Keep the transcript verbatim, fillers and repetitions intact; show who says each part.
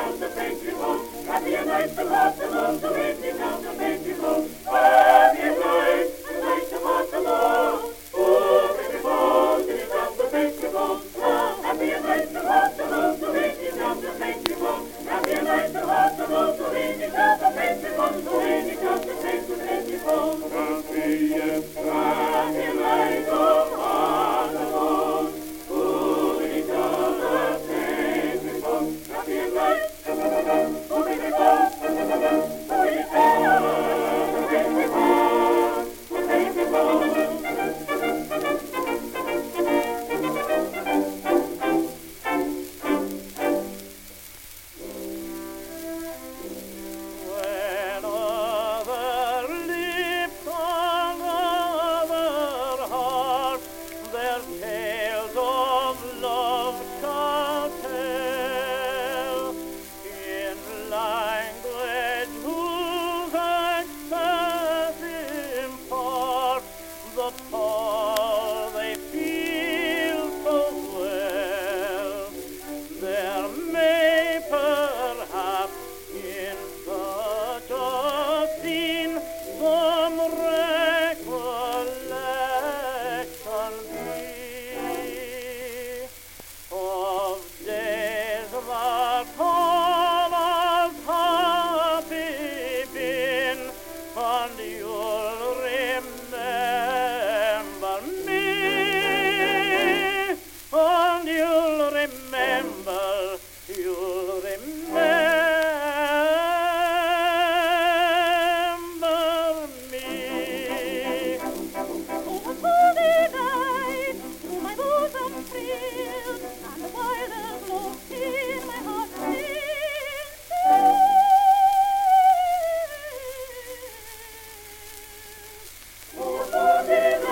Speaker 1: down the faithful, happy and night the autumn, the windy down the faithful, happy and night, the night of autumn, oh, faithful, it is down the faithful, happy and night the autumn, the windy down the faithful, happy and night the autumn, the windy down the faithful, the windy down the faithful, happy and happy and night of autumn, oh, it is down the faithful, happy and night.
Speaker 2: All they feel so well, there may perhaps in such a scene some recollection be of days that all has happy been, and you'll remember. And you'll remember, you'll remember me.
Speaker 3: Oh, a cozy night, through my bosom thrills, and the wildest glow in my heart sings.
Speaker 1: Oh, a cozy night.